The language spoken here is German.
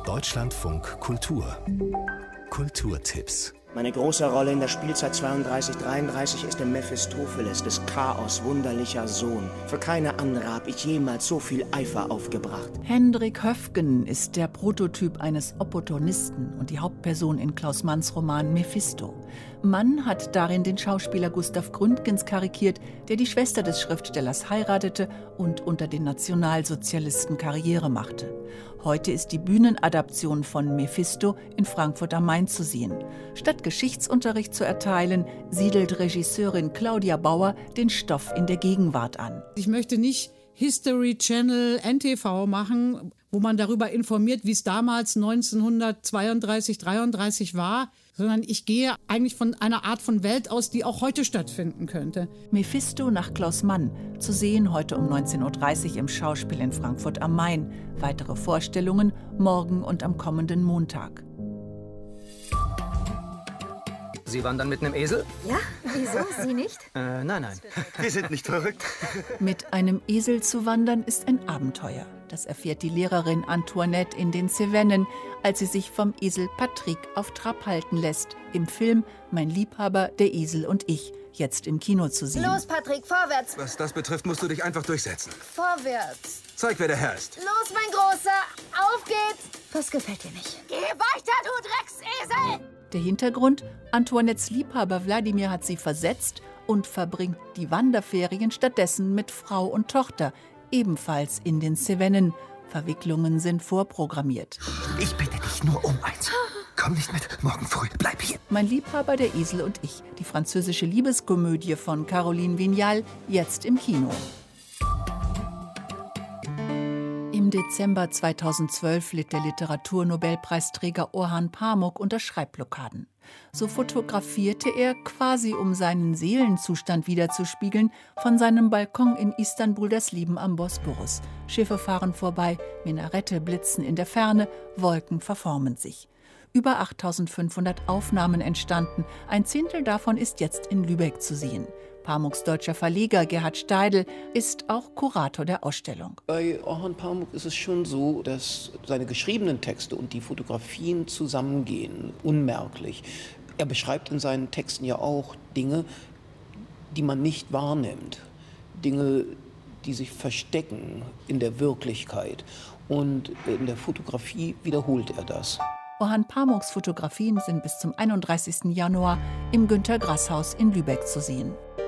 Deutschlandfunk Kultur. Kulturtipps. Meine große Rolle in der Spielzeit 32/33 ist der Mephistopheles, des Chaos wunderlicher Sohn. Für keine andere habe ich jemals so viel Eifer aufgebracht. Hendrik Höfgen ist der Prototyp eines Opportunisten und die Hauptperson in Klaus Manns Roman Mephisto. Mann hat darin den Schauspieler Gustav Gründgens karikiert, der die Schwester des Schriftstellers heiratete und unter den Nationalsozialisten Karriere machte. Heute ist die Bühnenadaption von Mephisto in Frankfurt am Main zu sehen. Statt Geschichtsunterricht zu erteilen, siedelt Regisseurin Claudia Bauer den Stoff in der Gegenwart an. Ich möchte nicht History Channel, NTV machen, wo man darüber informiert, wie es damals 1932, 33 war, sondern ich gehe eigentlich von einer Art von Welt aus, die auch heute stattfinden könnte. Mephisto nach Klaus Mann, zu sehen heute um 19.30 Uhr im Schauspiel in Frankfurt am Main. Weitere Vorstellungen morgen und am kommenden Montag. Sie wandern mit einem Esel? Ja, wieso? Sie nicht? Nein. Wir sind nicht verrückt. Mit einem Esel zu wandern ist ein Abenteuer. Das erfährt die Lehrerin Antoinette in den Cevennen, als sie sich vom Esel Patrick auf Trab halten lässt. Im Film Mein Liebhaber, der Esel und ich, jetzt im Kino zu sehen. Los, Patrick, vorwärts. Was das betrifft, musst du dich einfach durchsetzen. Vorwärts. Zeig, wer der Herr ist. Los, mein Großer, auf geht's. Was gefällt dir nicht? Geh weiter, du Drecksesel! Der Hintergrund: Antoinettes Liebhaber Wladimir hat sie versetzt und verbringt die Wanderferien stattdessen mit Frau und Tochter, ebenfalls in den Cevennen. Verwicklungen sind vorprogrammiert. Ich bitte dich nur um eins. Komm nicht mit, morgen früh, bleib hier. Mein Liebhaber, der Esel und ich, die französische Liebeskomödie von Caroline Vignal, jetzt im Kino. Im Dezember 2012 litt der Literaturnobelpreisträger Orhan Pamuk unter Schreibblockaden. So fotografierte er, quasi um seinen Seelenzustand wiederzuspiegeln, von seinem Balkon in Istanbul das Leben am Bosporus. Schiffe fahren vorbei, Minarette blitzen in der Ferne, Wolken verformen sich. Über 8500 Aufnahmen entstanden, ein Zehntel davon ist jetzt in Lübeck zu sehen. Pamuks deutscher Verleger Gerhard Steidl ist auch Kurator der Ausstellung. Bei Orhan Pamuk ist es schon so, dass seine geschriebenen Texte und die Fotografien zusammengehen, unmerklich. Er beschreibt in seinen Texten ja auch Dinge, die man nicht wahrnimmt. Dinge, die sich verstecken in der Wirklichkeit. Und in der Fotografie wiederholt er das. Orhan Pamuks Fotografien sind bis zum 31. Januar im Günter-Grass-Haus in Lübeck zu sehen.